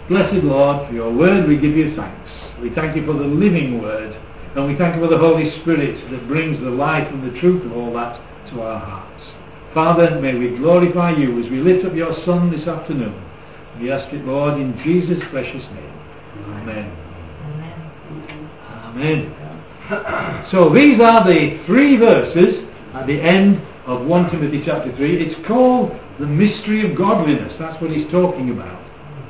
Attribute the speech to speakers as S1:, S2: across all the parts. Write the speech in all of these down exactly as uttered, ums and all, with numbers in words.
S1: Blessed Lord, for your word we give you thanks. We thank you for the living word, and we thank you for the Holy Spirit that brings the life and the truth of all that to our hearts. Father, may we glorify you as we lift up your Son this afternoon. We ask it, Lord, in Jesus' precious name. Amen. Amen. Amen. So these are the three verses at the end of First Timothy chapter three. It's called the mystery of godliness. That's what he's talking about.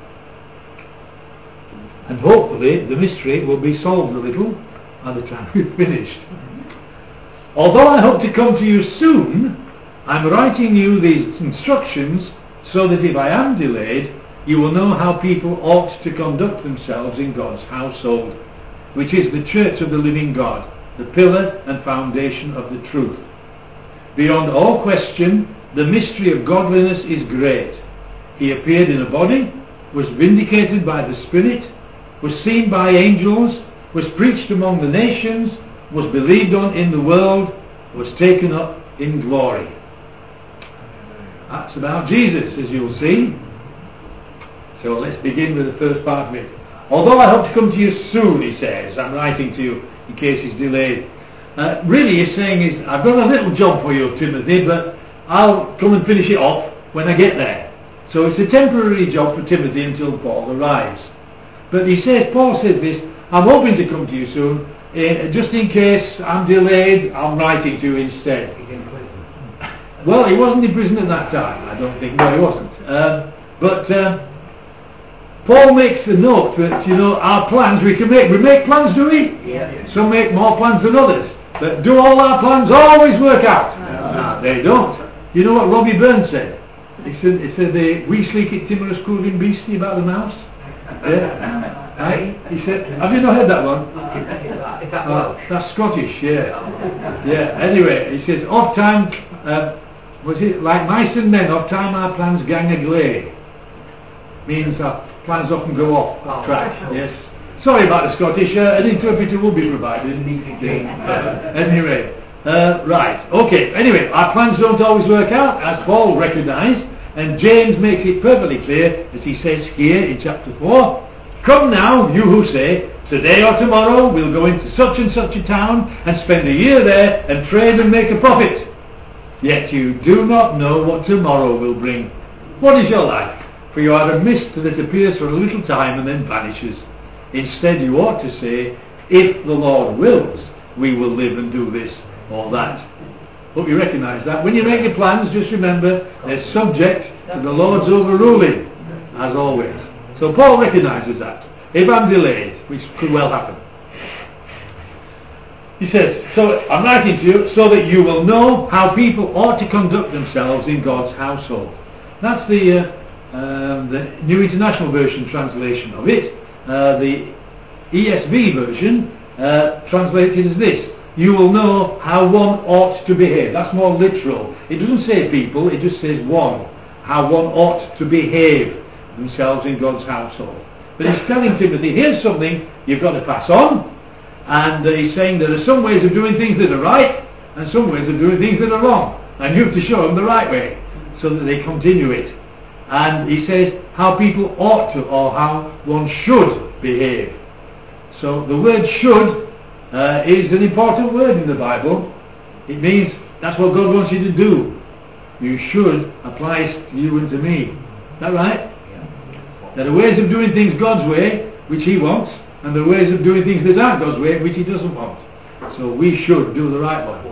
S1: And hopefully the mystery will be solved a little by the time we've finished. Although I hope to come to you soon, I'm writing you these instructions so that if I am delayed, you will know how people ought to conduct themselves in God's household, which is the church of the living God, the pillar and foundation of the truth. Beyond all question, the mystery of godliness is great. He appeared in a body, was vindicated by the Spirit, was seen by angels, was preached among the nations, was believed on in the world, was taken up in glory. That's about Jesus, as you'll see. So let's begin with the first part of it. Although I hope to come to you soon, he says, I'm writing to you in case he's delayed. Uh, really he's saying is, I've got a little job for you, Timothy, but I'll come and finish it off when I get there. So it's a temporary job for Timothy until Paul arrives. But he says, Paul says this, I'm hoping to come to you soon, uh, just in case I'm delayed, I'm writing to you instead.
S2: He's in prison.
S1: Well, he wasn't in prison at that time, I don't think. No, he wasn't. Um, but uh, Paul makes a note that, you know, our plans, we can make, we make plans, do we?
S2: Yeah, yeah.
S1: Some make more plans than others. But do all our plans always work out? No, no they don't. You know what Robbie Burns said? He said, he said the wee sleek timorous cooling beastie about the mouse. Yeah. Right? He said, have you not heard that one?
S2: Is that
S1: uh, that's Scottish, yeah. Yeah, anyway, he says, oft time, uh, was it like mice and men, oft time our plans gang agley. Means our plans often go off oh, track, yes. Sorry about the Scottish, uh, an interpreter will be provided. Uh, anyway, uh, right, okay, anyway, our plans don't always work out, as Paul recognised, and James makes it perfectly clear, as he says here in chapter four, come now, you who say, today or tomorrow we'll go into such and such a town and spend a year there and trade and make a profit. Yet you do not know what tomorrow will bring. What is your life? For you are a mist that appears for a little time and then vanishes. Instead you ought to say, if the Lord wills, we will live and do this or that. Hope you recognise that. When you make your plans, just remember, they're subject to the Lord's overruling, as always. So Paul recognises that. If I'm delayed, which could well happen. He says, so I'm writing to you so that you will know how people ought to conduct themselves in God's household. That's the, uh, um, the New International Version translation of it. Uh, the E S V version uh, translated as this. You will know how one ought to behave. That's more literal. It doesn't say people, it just says one. How one ought to behave themselves in God's household. But he's telling Timothy, here's something you've got to pass on. And uh, he's saying there are some ways of doing things that are right and some ways of doing things that are wrong. And you have to show them the right way so that they continue it. And he says how people ought to, or how one should behave. So the word should uh, is an important word in the Bible. It means that's what God wants you to do. You should applies to you and to me. Is that right? There are ways of doing things God's way, which he wants, and there are ways of doing things that aren't God's way, which he doesn't want. So we should do the right one.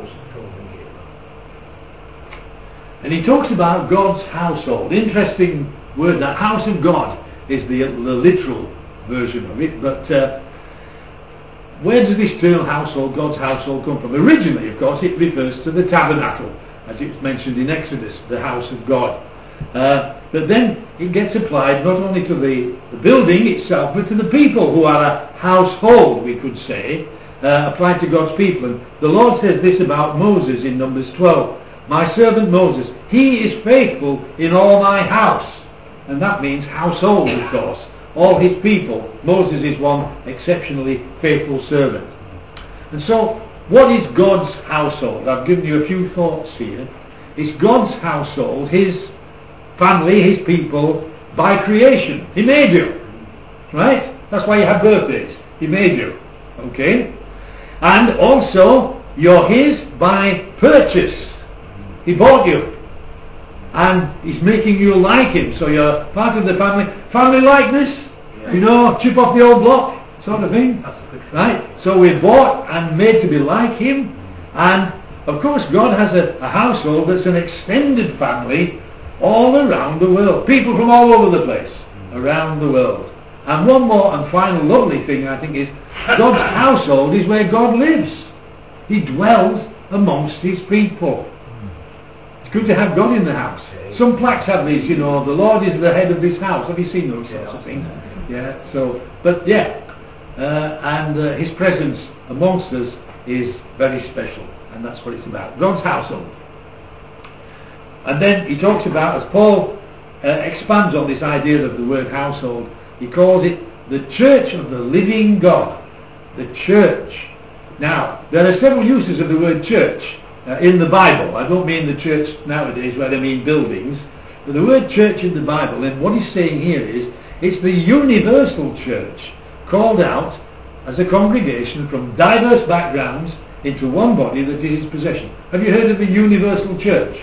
S1: And he talks about God's household. Interesting word, that house of God is the, the literal version of it, but uh, where does this term household, God's household, come from? Originally, of course, it refers to the tabernacle, as it's mentioned in Exodus, the house of God. Uh, but then it gets applied not only to the, the building itself, but to the people who are a household, we could say, uh, applied to God's people. And the Lord says this about Moses in Numbers twelve. My servant Moses, he is faithful in all my house. And that means household, of course. All his people. Moses is one exceptionally faithful servant. And so, what is God's household? I've given you a few thoughts here. It's God's household, his family, his people, by creation. He made you. Right? That's why you have birthdays. He made you. Okay? And also, you're his by purchase. He bought you. And he's making you like him. So you're part of the family. Family likeness. Yeah. You know, chip off the old block sort of thing. Right? So we're bought and made to be like him. And of course God has a, a household that's an extended family all around the world. People from all over the place. Around the world. And one more and final lovely thing I think is God's household is where God lives. He dwells amongst his people. It's good to have God in the house. Some plaques have these, you know, the Lord is the head of this house. Have you seen those sorts of things? Yeah, so, but yeah, uh, and uh, his presence amongst us is very special, and that's what it's about. God's household. And then he talks about, as Paul uh, expands on this idea of the word household, he calls it the church of the living God. The church. Now, there are several uses of the word church uh, in the Bible. I don't mean the church nowadays where they mean buildings. But the word church in the Bible, and what he's saying here is, it's the universal church called out as a congregation from diverse backgrounds into one body that is his possession. Have you heard of the universal church?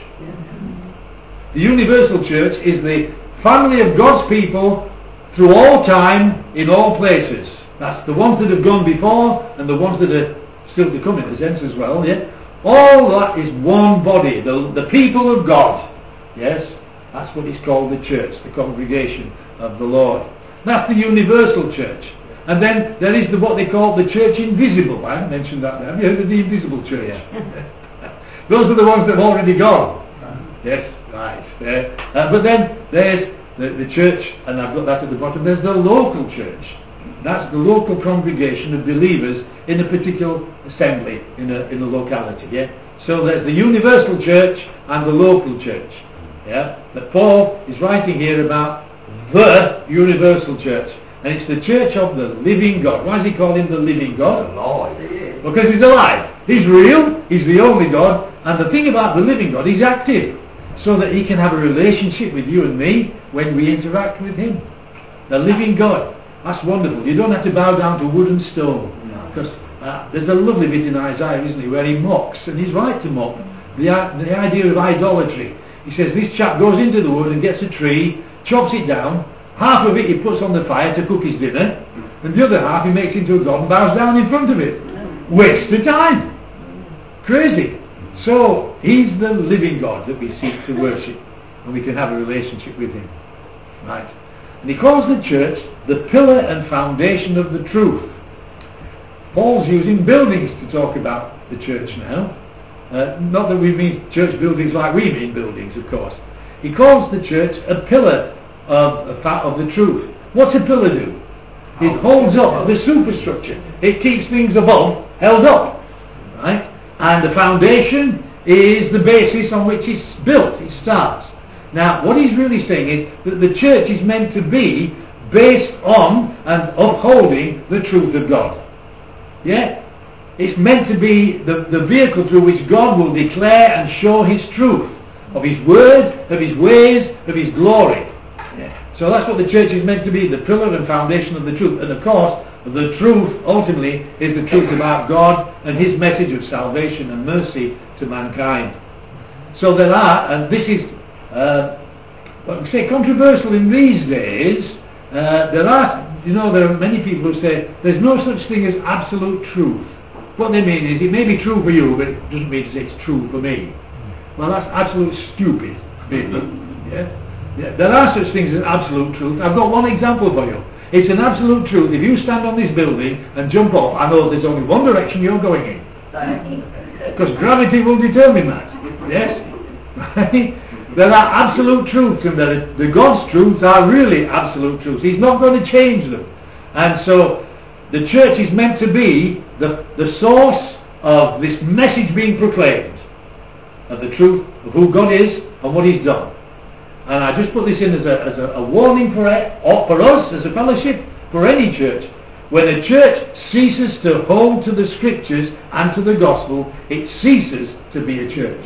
S1: The universal church is the family of God's people through all time, in all places. That's the ones that have gone before and the ones that are still to come in a sense as well. Yeah? All that is one body, the, the people of God. Yes? That's what is called the church, the congregation of the Lord. That's the universal church. And then there is the, what they call the church invisible. I haven't mentioned that there. Have you heard of the invisible church? Yeah. Those are the ones that have already gone. Yes, right. Uh, uh, but then there's the, the church, and I've got that at the bottom, there's the local church. That's the local congregation of believers in a particular assembly, in a, in a locality. Yeah. So there's the universal church and the local church. Yeah. But Paul is writing here about the universal church. And it's the church of the living God. Why does he call him the living God? Alive. Because he's alive. He's real. He's the only God. And the thing about the living God, he's active. So that he can have a relationship with you and me when we interact with him. The living God. That's wonderful. You don't have to bow down to wood and stone. Because uh, there's a lovely bit in Isaiah, isn't it, where he mocks. And he's right to mock. The, the idea of idolatry. He says this chap goes into the wood and gets a tree, chops it down. Half of it he puts on the fire to cook his dinner, and the other half he makes into a god and bows down in front of it. Waste of time. Crazy. So, he's the living God that we seek to worship, and we can have a relationship with him. Right. And he calls the church the pillar and foundation of the truth. Paul's using buildings to talk about the church now. Uh, not that we mean church buildings like we mean buildings, of course. He calls the church a pillar Of, of the truth. What's a pillar do? It holds up the superstructure. It keeps things above held up, right? And the foundation is the basis on which it's built. It starts. Now, what he's really saying is that the church is meant to be based on and upholding the truth of God. Yeah? It's meant to be the, the vehicle through which God will declare and show his truth of his word, of his ways, of his glory. Yeah. So that's what the church is meant to be, the pillar and foundation of the truth. And of course, the truth ultimately is the truth about God and his message of salvation and mercy to mankind. So there are, and this is, uh, what we say, controversial in these days. Uh, there are, you know, there are many people who say there's no such thing as absolute truth. What they mean is it may be true for you, but it doesn't mean to say it's true for me. Well, that's absolute stupid, really. Yeah. Yeah, there are such things as absolute truth. I've got one example for you. It's an absolute truth. If you stand on this building and jump off, I know there's only one direction you're going in. Because gravity will determine that. Yes? Right? There are absolute truths, and there are, the God's truths are really absolute truths. He's not going to change them. And so the church is meant to be the, the source of this message being proclaimed of the truth of who God is and what he's done. And I just put this in as a, as a, a warning for, a, for us as a fellowship, for any church. When a church ceases to hold to the scriptures and to the gospel, it ceases to be a church.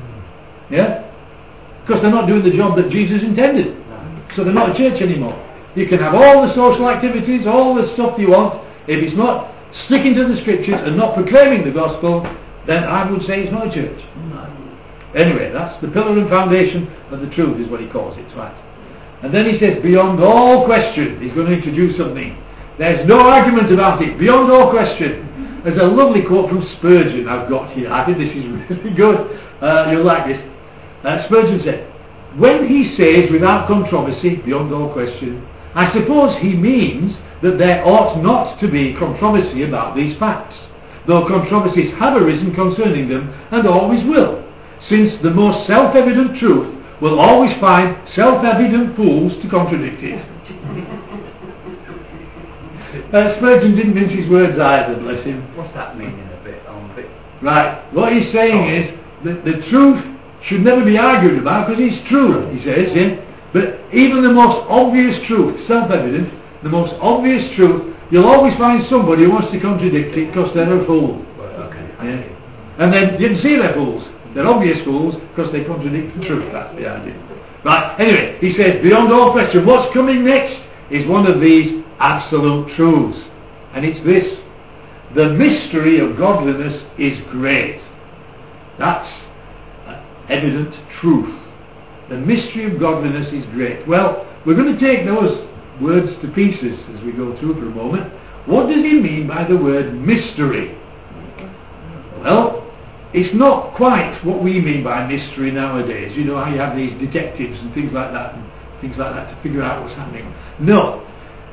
S1: Yeah? Because they're not doing the job that Jesus intended. So they're not a church anymore. You can have all the social activities, all the stuff you want. If it's not sticking to the scriptures and not proclaiming the gospel, then I would say it's not a church. Anyway, that's the pillar and foundation of the truth is what he calls it, right? And then he says, beyond all question, he's going to introduce something. There's no argument about it, beyond all question. There's a lovely quote from Spurgeon I've got here. I think this is really good. Uh, you'll like this. Uh, Spurgeon said, when he says without controversy, beyond all question, I suppose he means that there ought not to be controversy about these facts, though controversies have arisen concerning them and always will, since the most self-evident truth will always find self-evident fools to contradict it. uh, Spurgeon didn't mince his words either, bless him.
S2: What's that meaning a bit on bit?
S1: Right, what he's saying oh. is that the truth should never be argued about because it's true, he says, yeah? But even the most obvious truth, self-evident, the most obvious truth, you'll always find somebody who wants to contradict it because they're a fool.
S2: Right, okay.
S1: Yeah? And then you can see they're fools. They're obvious fools because they contradict the truth. That's the idea. Right, anyway, he says, beyond all question, what's coming next is one of these absolute truths. And it's this. The mystery of godliness is great. That's evident truth. The mystery of godliness is great. Well, we're going to take those words to pieces as we go through for a moment. What does he mean by the word mystery? Well, it's not quite what we mean by mystery nowadays. You know how you have these detectives and things like that and things like that to figure out what's happening. No.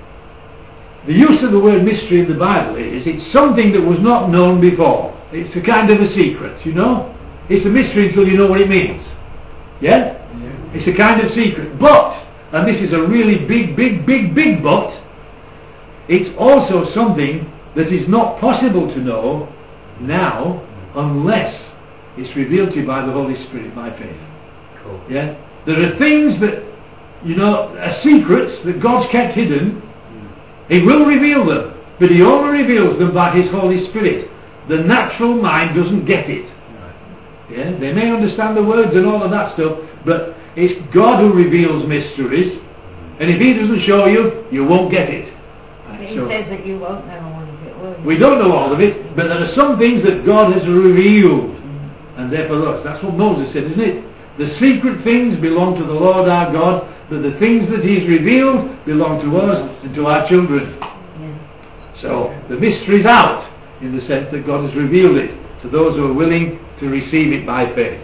S1: The use of the word mystery in the Bible is it's something that was not known before. It's a kind of a secret, you know? It's a mystery until you know what it means. Yeah? Yeah. It's a kind of secret. But, and this is a really big, big, big, big but, it's also something that is not possible to know now unless it's revealed to you by the Holy Spirit by faith.
S2: Cool.
S1: Yeah? There are things that, you know, are secrets that God's kept hidden. Mm. He will reveal them, but he only reveals them by his Holy Spirit. The natural mind doesn't get it. Yeah, they may understand the words and all of that stuff, but it's God who reveals mysteries, and if he doesn't show you, you won't get it.
S3: But he so, says that you won't know all of it, will you?
S1: We don't know all of it, but there are some things that God has revealed, and they're for us. That's what Moses said, isn't it? The secret things belong to the Lord our God, but the things that he's revealed belong to us and to our children. Yeah. So the mystery's out, in the sense that God has revealed it to those who are willing to receive it by faith.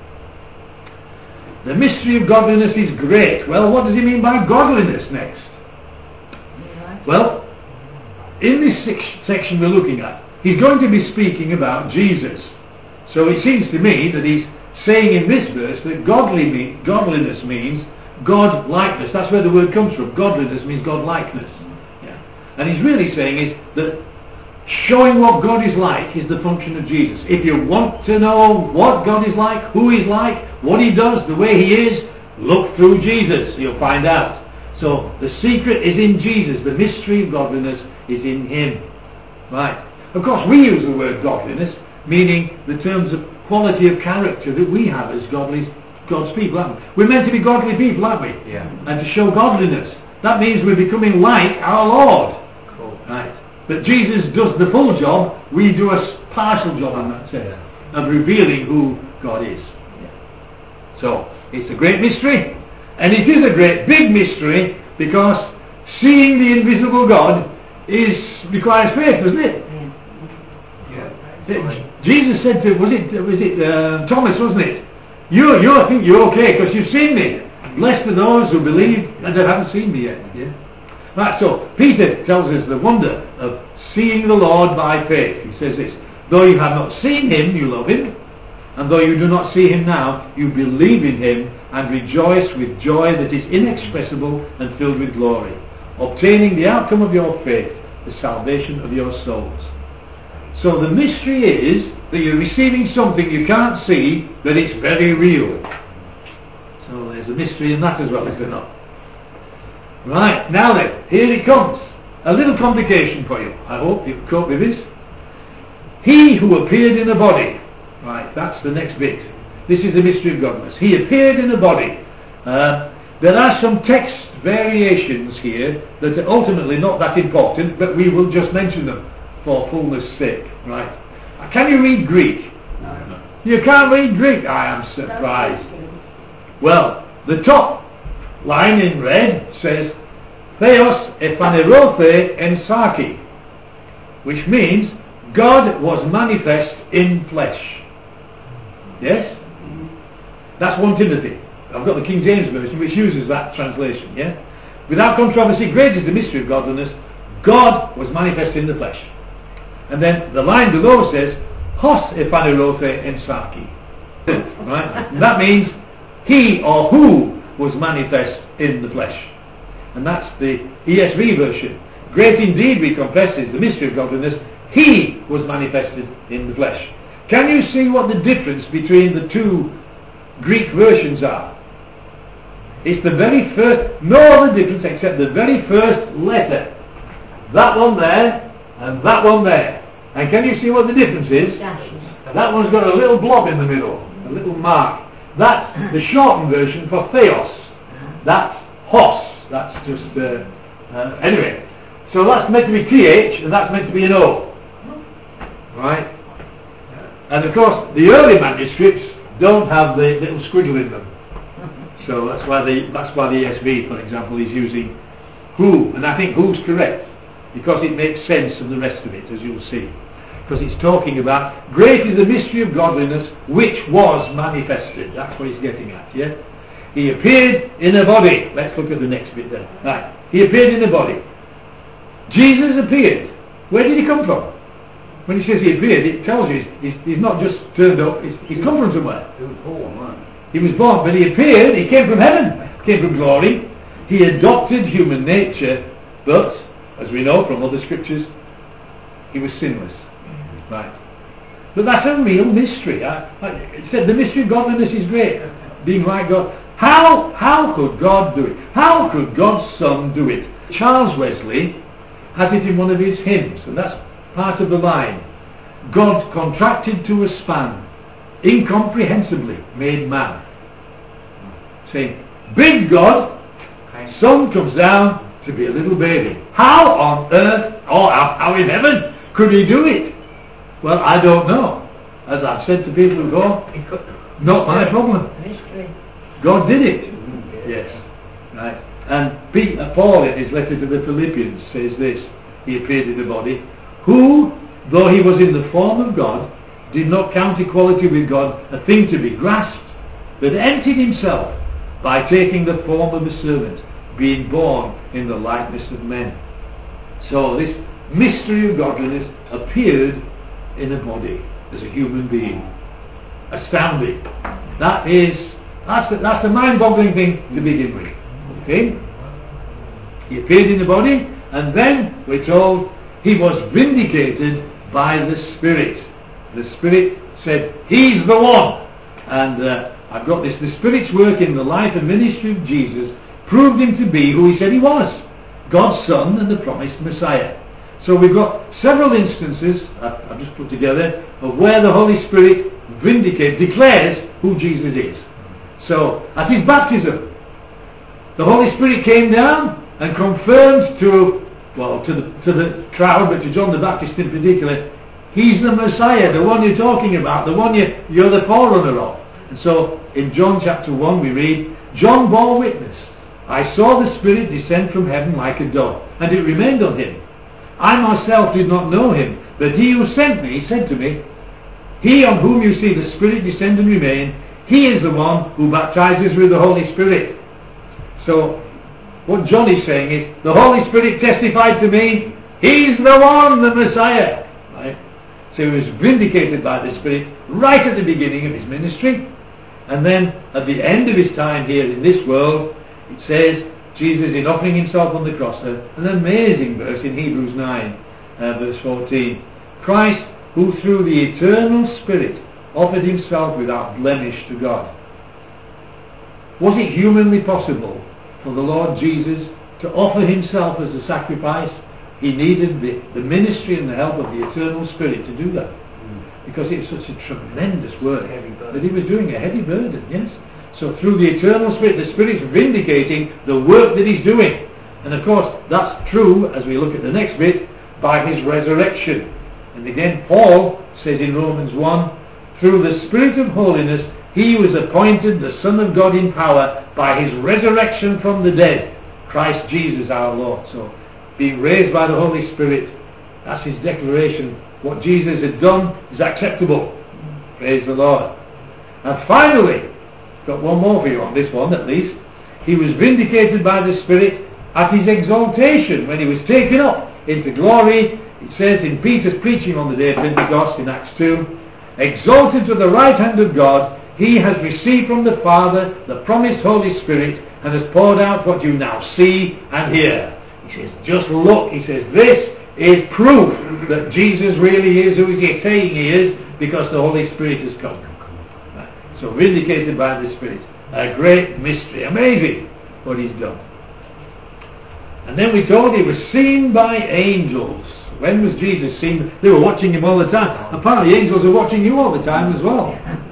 S1: The mystery of godliness is great. Well, what does he mean by godliness next? Well, in this section we're looking at, he's going to be speaking about Jesus. So it seems to me that he's saying in this verse that godly mean, godliness means God-likeness. That's where the word comes from. Godliness means God-likeness. Yeah. And he's really saying is that showing what God is like is the function of Jesus. If you want to know what God is like, who he's like, what he does, the way he is, look through Jesus. You'll find out. So the secret is in Jesus. The mystery of godliness is in him. Right. Of course, we use the word godliness, meaning the terms of quality of character that we have as godly, God's people, aren't we? We're meant to be godly people, aren't we?
S2: Yeah.
S1: And to show godliness. That means we're becoming like our Lord.
S2: Cool.
S1: Right. But Jesus does the full job, we do a partial job in that sense, of revealing who God is. Yeah. So, it's a great mystery, and it is a great big mystery, because seeing the invisible God is requires faith, doesn't it?
S2: Yeah. Yeah.
S1: Jesus said to, was it, was it uh, Thomas, wasn't it? You, you I think you're okay, because you've seen me. Blessed are those who believe and that haven't seen me yet. Yeah. Right, so Peter tells us the wonder of seeing the Lord by faith. He says this, though you have not seen him, you love him, and though you do not see him now, you believe in him and rejoice with joy that is inexpressible and filled with glory, obtaining the outcome of your faith, the salvation of your souls. So the mystery is that you're receiving something you can't see, but it's very real. So there's a mystery in that as well, is there not? Right, now then, here it comes. A little complication for you. I hope you can cope with this. He who appeared in a body. Right, that's the next bit. This is the mystery of godliness. He appeared in a body. Uh, there are some text variations here that are ultimately not that important, but we will just mention them for fullness sake. Right? Can you read Greek?
S2: No.
S1: You can't read Greek? I am surprised. Well, the top line in red says Theos ephanerothe en sarki, which means God was manifest in flesh. Yes? That's First Timothy. I've got the King James Version which uses that translation, yeah? Without controversy, great is the mystery of godliness. God was manifest in the flesh. And then the line below says Hos ephanerothe en sarki. Right? And that means he or who was manifest in the flesh. And that's the E S V version. Great indeed, we confess, is the mystery of godliness. He was manifested in the flesh. Can you see what the difference between the two Greek versions are? It's the very first, no other difference except the very first letter. That one there and that one there. And can you see what the difference is? That one's got a little blob in the middle, a little mark. That's the shortened version for Theos. That's Hos. That's just, uh, uh, anyway. So that's meant to be T H and that's meant to be an O. Right? And of course, the early manuscripts don't have the little squiggle in them. So that's why the, that's why the E S V, for example, is using who. And I think who's correct, because it makes sense of the rest of it, as you'll see. Because it's talking about great is the mystery of godliness which was manifested. That's what he's getting at, yeah? He appeared in a body. Let's look at the next bit then. Right. He appeared in a body. Jesus appeared. Where did he come from? When he says he appeared, it tells you he's, he's not just turned up, he's, he's come from somewhere.
S2: He was born, right?
S1: He was born, but he appeared, he came from heaven, came from glory. He adopted human nature, but, as we know from other scriptures, he was sinless. Right. But that's a real mystery. I, I, it said the mystery of godliness is great, being like God. How, how could God do it? How could God's Son do it? Charles Wesley has it in one of his hymns, and that's part of the line. God contracted to a span, incomprehensibly made man. Saying, big God, Son comes down to be a little baby. How on earth, or how, how in heaven, could he do it? Well, I don't know. As I've said to people who go, not my problem. God did it. Yes. Right. And Peter, Paul in his letter to the Philippians says this, he appeared in the body, who, though he was in the form of God, did not count equality with God a thing to be grasped, but emptied himself by taking the form of a servant, being born in the likeness of men. So this mystery of godliness appeared in a body as a human being. Astounding. That is, that's the, that's the mind-boggling thing to begin with. Okay? He appeared in the body, and then we're told he was vindicated by the Spirit. The Spirit said, he's the one. And uh, I've got this, the Spirit's work in the life and ministry of Jesus proved him to be who he said he was, God's Son and the promised Messiah. So we've got several instances, I've, I've just put together, of where the Holy Spirit vindicates, declares who Jesus is. So at his baptism, the Holy Spirit came down and confirmed to, well, to the, to the crowd, but to John the Baptist in particular, he's the Messiah, the one you're talking about, the one you, you're the forerunner of. And so in John chapter one we read, John bore witness, I saw the Spirit descend from heaven like a dove, and it remained on him. I myself did not know him, but he who sent me said to me, he on whom you see the Spirit descend and remain, he is the one who baptizes with the Holy Spirit. So what John is saying is, the Holy Spirit testified to me, he's the one, the Messiah. Right? So he was vindicated by the Spirit right at the beginning of his ministry, and then at the end of his time here in this world, it says, Jesus, in offering himself on the cross, an amazing verse in Hebrews nine, uh, verse fourteen. Christ, who through the eternal Spirit offered himself without blemish to God. Was it humanly possible for the Lord Jesus to offer himself as a sacrifice? He needed the, the ministry and the help of the eternal Spirit to do that. Because it was such a tremendous work that he was doing, a heavy burden, yes? So through the eternal Spirit, the Spirit's vindicating the work that He's doing. And of course, that's true, as we look at the next bit, by His resurrection. And again, Paul says in Romans one, through the Spirit of holiness, He was appointed the Son of God in power by His resurrection from the dead, Christ Jesus our Lord. So, being raised by the Holy Spirit, that's His declaration. What Jesus had done is acceptable. Praise the Lord. And finally, got one more for you on this one at least. He was vindicated by the Spirit at His exaltation when He was taken up into glory. It says in Peter's preaching on the day of Pentecost in Acts two, exalted to the right hand of God, He has received from the Father the promised Holy Spirit and has poured out what you now see and hear. He says, just look, he says, this is proof that Jesus really is who He's saying He is, because the Holy Spirit has come. So vindicated by the Spirit. A great mystery. Amazing what He's done. And then we told He was seen by angels. When was Jesus seen? They were watching Him all the time. Apparently angels are watching you all the time as well.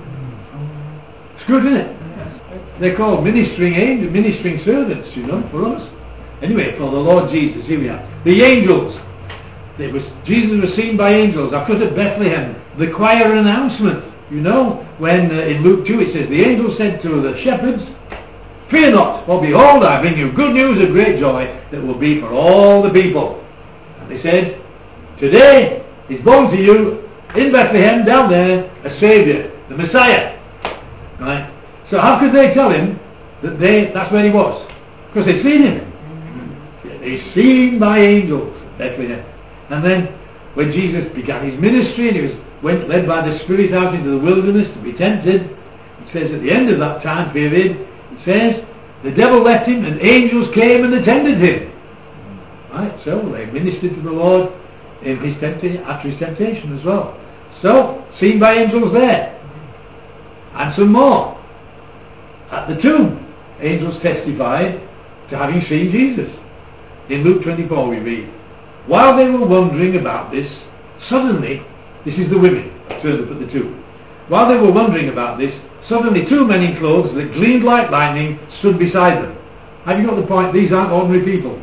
S1: It's good, isn't it? They're called ministering angels, ministering servants, you know, for us. Anyway, for the Lord Jesus, here we are. The angels. It was, Jesus was seen by angels. I put at Bethlehem, the choir announcement. You know, when uh, in Luke two it says, the angel said to the shepherds, fear not, for behold, I bring you good news of great joy that will be for all the people. And they said, today is born to you in Bethlehem, down there, a Saviour, the Messiah. Right? So how could they tell him that they that's where He was? Because they'd seen Him. They'd seen by angels at Bethlehem. And then when Jesus began His ministry and He was went led by the Spirit out into the wilderness to be tempted, it says at the end of that time period, it says, the devil left Him and angels came and attended Him. Right? So they ministered to the Lord in his temptation, after His temptation as well. So, seen by angels there. And some more. At the tomb, angels testified to having seen Jesus. In Luke twenty-four we read, while they were wondering about this, suddenly, this is the women turned up at the tomb. While they were wondering about this, suddenly two men in clothes that gleamed like lightning stood beside them. Have you got the point? These aren't ordinary people.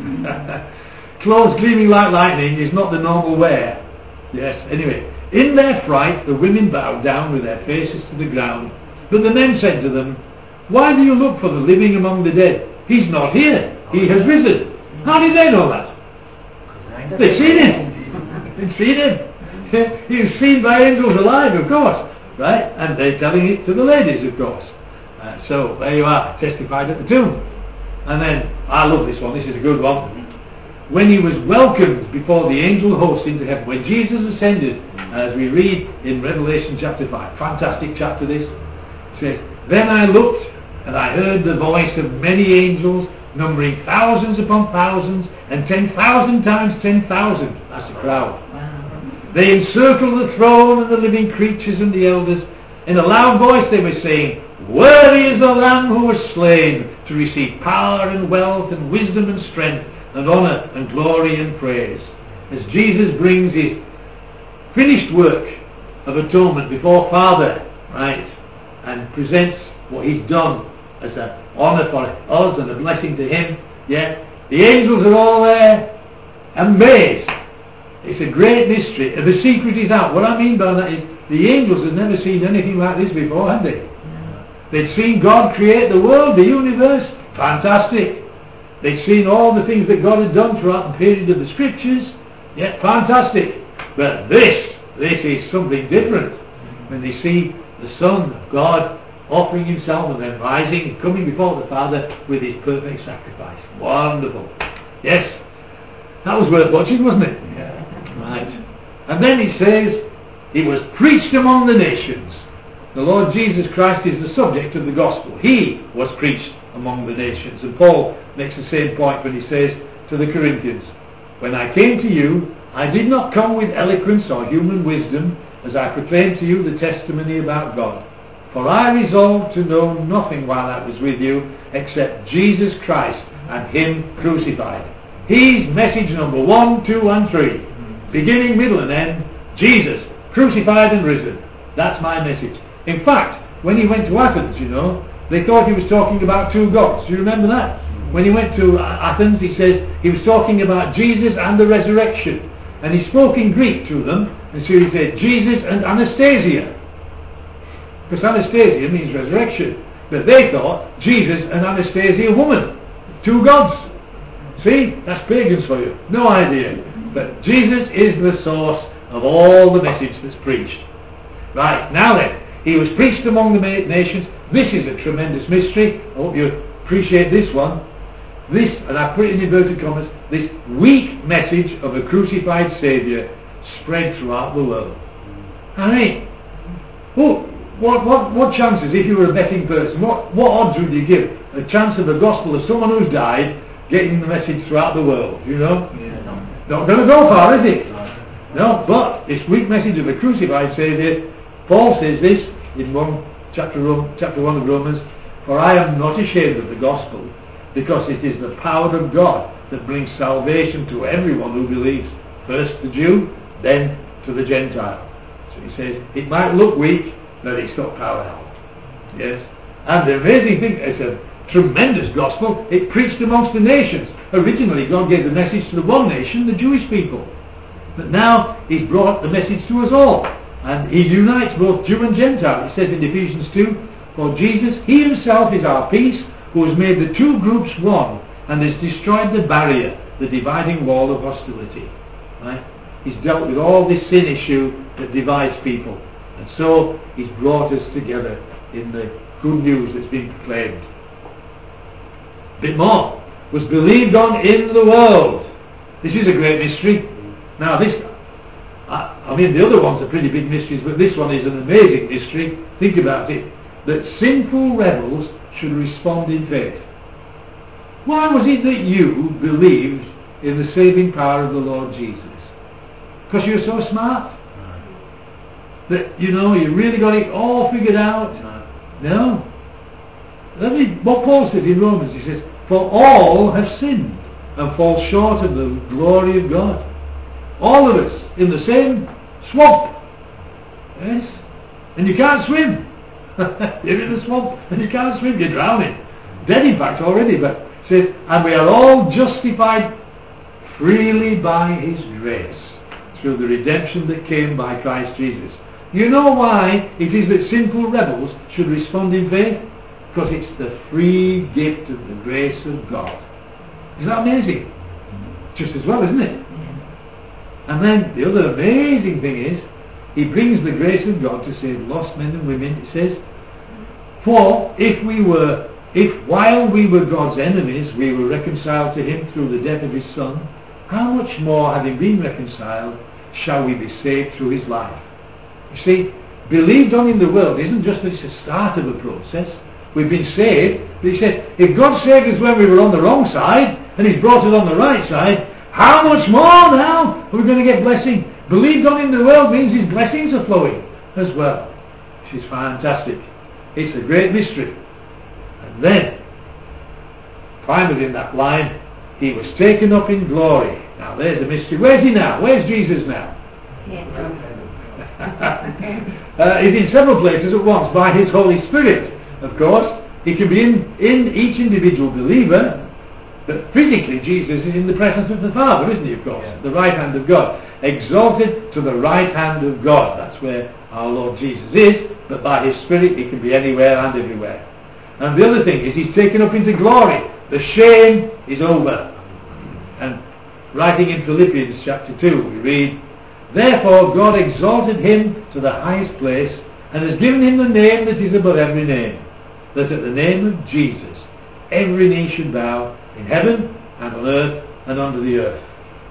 S1: Clothes gleaming like lightning is not the normal wear. Yes, anyway. In their fright, the women bowed down with their faces to the ground. But the men said to them, why do you look for the living among the dead? He's not here. He has risen. How did they know that? They've seen Him. They've seen Him. He was seen by angels alive, of course. Right? And they're telling it to the ladies, of course. Uh, so, there you are, testified at the tomb. And then, I love this one, this is a good one. When He was welcomed before the angel host into heaven, when Jesus ascended, as we read in Revelation chapter five, fantastic chapter this, it says, then I looked and I heard the voice of many angels, numbering thousands upon thousands, and ten thousand times ten thousand. That's a crowd. They encircled the throne and the living creatures and the elders. In a loud voice they were saying, worthy is the Lamb who was slain to receive power and wealth and wisdom and strength and honour and glory and praise. As Jesus brings His finished work of atonement before Father, right, and presents what He's done as an honour for us and a blessing to Him, yeah, the angels are all there, amazed. It's a great mystery. The secret is out. What I mean by that is the angels had never seen anything like this before, had they? No. They'd seen God create the world, the universe. Fantastic. They'd seen all the things that God had done throughout the period of the Scriptures. Yeah, fantastic. But this, this is something different. When they see the Son of God offering Himself and then rising and coming before the Father with His perfect sacrifice. Wonderful. Yes. That was worth watching, wasn't it? Yeah. Right. And then it says, He was preached among the nations. The Lord Jesus Christ is the subject of the gospel. He was preached among the nations. And Paul makes the same point when he says to the Corinthians, when I came to you, I did not come with eloquence or human wisdom, as I proclaimed to you the testimony about God. For I resolved to know nothing while I was with you, except Jesus Christ and Him crucified. He's message number one, two, and three. Beginning, middle, and end. Jesus, crucified and risen. That's my message. In fact, when He went to Athens, you know, They thought he was talking about two gods. Do you remember that? When he went to Athens, he says he was talking about Jesus and the resurrection. And he spoke in Greek to them, and so he said Jesus and Anastasia. Because Anastasia means resurrection. But they thought Jesus and Anastasia, woman. Two gods. See? That's pagans for you. No idea. But Jesus is the source of all the message that's preached. Right, now then, he was preached among the nations. This is a tremendous mystery. I hope you appreciate this one. This, and I put it in inverted commas, this weak message of a crucified Saviour spread throughout the world. I mean, oh, what, what, what chances, if you were a betting person, what, what odds would you give a chance of the gospel of someone who's died getting the message throughout the world, you know?
S2: Yeah, no.
S1: Not going to go far, is it? No, but this weak message of a crucified Saviour, Paul says this in one, chapter, chapter one of Romans, for I am not ashamed of the gospel, because it is the power of God that brings salvation to everyone who believes, first the Jew, then to the Gentile. So he says, it might look weak, but it's got power now. Yes? And the amazing thing, it's a tremendous gospel, it preached amongst the nations. Originally God gave the message to the one nation, the Jewish people. But now he's brought the message to us all. And he unites both Jew and Gentile. It says in Ephesians two, for Jesus, he himself is our peace, who has made the two groups one and has destroyed the barrier, the dividing wall of hostility. Right? He's dealt with all this sin issue that divides people. And so he's brought us together in the good news that's been proclaimed. A bit more. Was believed on in the world. This is a great mystery. Now this, I, I mean the other ones are pretty big mysteries, but this one is an amazing mystery. Think about it. That sinful rebels should respond in faith. Why was it that you believed in the saving power of the Lord Jesus? Because you're so smart? That, you know, you really got it all figured out? No. Let me, what Paul says in Romans, he says, for all have sinned and fall short of the glory of God. All of us in the same swamp. Yes? And you can't swim. You're in the swamp and you can't swim, you're drowning. Dead in fact already, but it says, and we are all justified freely by his grace through the redemption that came by Christ Jesus. You know why it is that sinful rebels should respond in faith? Because it's the free gift of the grace of God. Isn't that amazing? Just as well, isn't it? And then the other amazing thing is, he brings the grace of God to save lost men and women. It says, for if we were, if while we were God's enemies, we were reconciled to him through the death of his Son, how much more, having been reconciled, shall we be saved through his life? You see, believed on in the world isn't just that it's a start of a process. We've been saved, but he said, if God saved us when we were on the wrong side, and he's brought us on the right side, how much more now are we going to get blessing? Believed on in the world means his blessings are flowing as well. Which is fantastic. It's a great mystery. And then, finally in that line, he was taken up in glory. Now there's the mystery. Where's he now? Where's Jesus now?
S3: Yeah.
S1: uh, he's in several places at once by his Holy Spirit, of course. He can be in, in each individual believer, but physically Jesus is in the presence of the Father, isn't he, of course? Yeah. The right hand of God. Exalted to the right hand of God. That's where our Lord Jesus is, but by his Spirit he can be anywhere and everywhere. And the other thing is he's taken up into glory. The shame is over. And writing in Philippians chapter two, we read, therefore God exalted him to the highest place and has given him the name that is above every name, that at the name of Jesus every knee should bow in heaven and on earth and under the earth.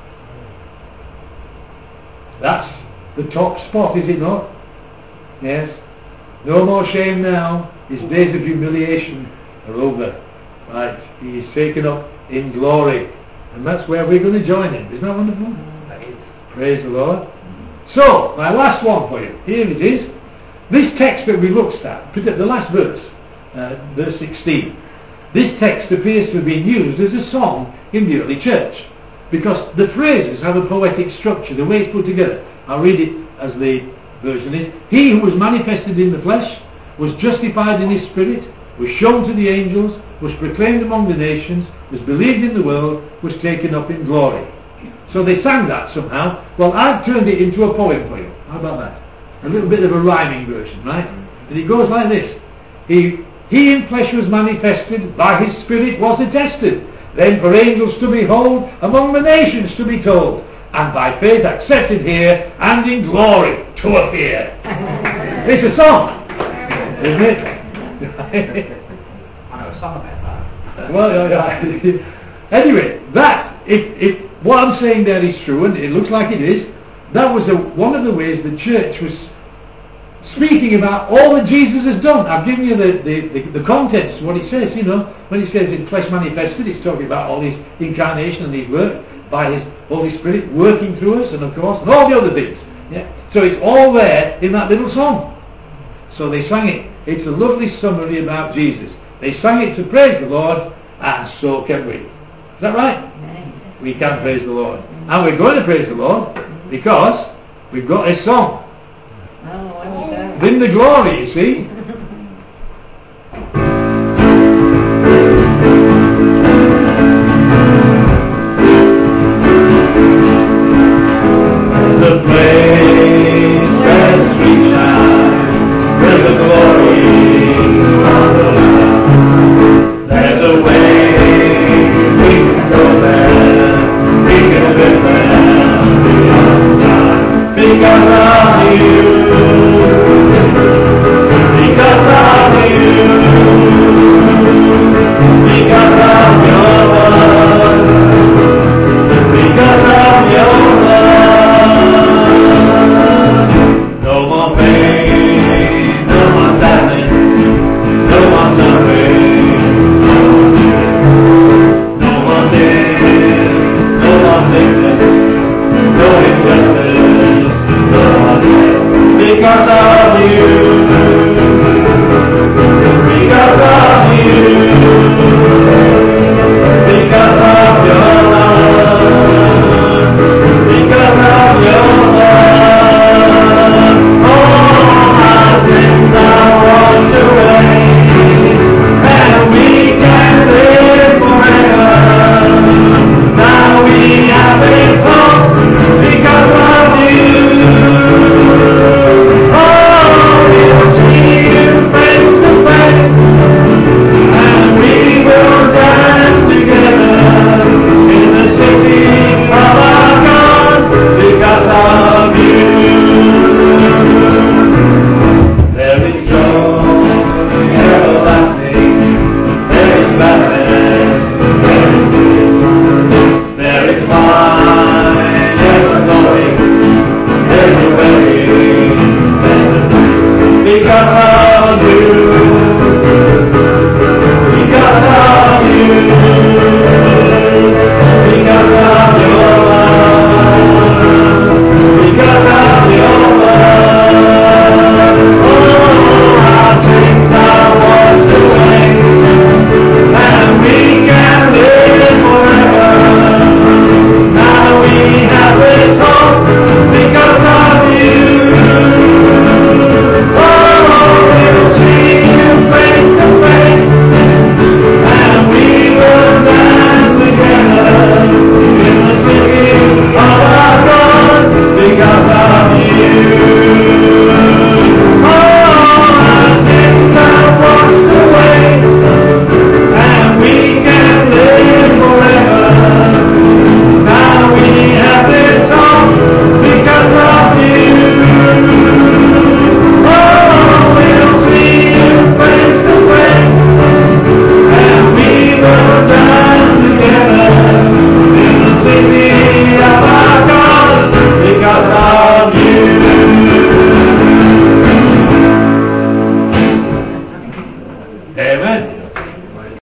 S1: That's the top spot, is it not? Yes. No more shame now. His days of humiliation are over. Right. He is taken up in glory. And that's where we're going to join him. Isn't that wonderful? That is. Praise the Lord. So, my last one for you. Here it is. This text that we looked at, the last verse, uh, verse sixteen. This text appears to have been used as a song in the early church, because the phrases have a poetic structure, the way it's put together. I'll read it as the version is. He who was manifested in the flesh was justified in his spirit, was shown to the angels, was proclaimed among the nations, was believed in the world, was taken up in glory. So they sang that somehow. Well, I've turned it into a poem for you. How about that? A little bit of a rhyming version, right? And it goes like this. He, he in flesh was manifested, by his spirit was attested, then for angels to behold, among the nations to be told, and by faith accepted here, and in glory to appear. It's a song, isn't it?
S2: I know a song about that.
S1: Well, yeah, yeah. Anyway, that, if, if what I'm saying there is true, and it looks like it is, that was a, one of the ways the church was speaking about all that Jesus has done. I've given you the, the, the, the contents, what it says, you know. When it says in flesh manifested, it's talking about all his incarnation and his work by his Holy Spirit working through us, and of course, and all the other things. Yeah. So it's all there in that little song. So they sang it. It's a lovely summary about Jesus. They sang it to praise the Lord, and so can we. Is that right? We can praise the Lord. And we're going to praise the Lord because we've got a song.
S3: Oh, what was that?
S1: In the glory, you see.